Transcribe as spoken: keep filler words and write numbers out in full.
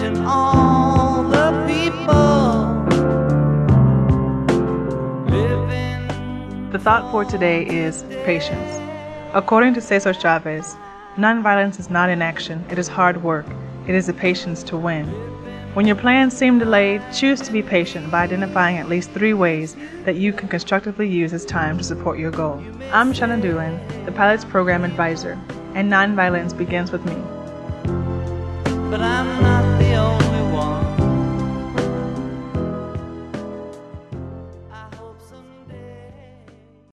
imagine all the people living. The thought for today is patience. According to Cesar Chavez, nonviolence is not inaction, it is hard work. It is the patience to win. When your plans seem delayed, choose to be patient by identifying at least three ways that you can constructively use this time to support your goal. I'm Shauna Doolin, the Pilots Program Advisor, and Nonviolence begins with me.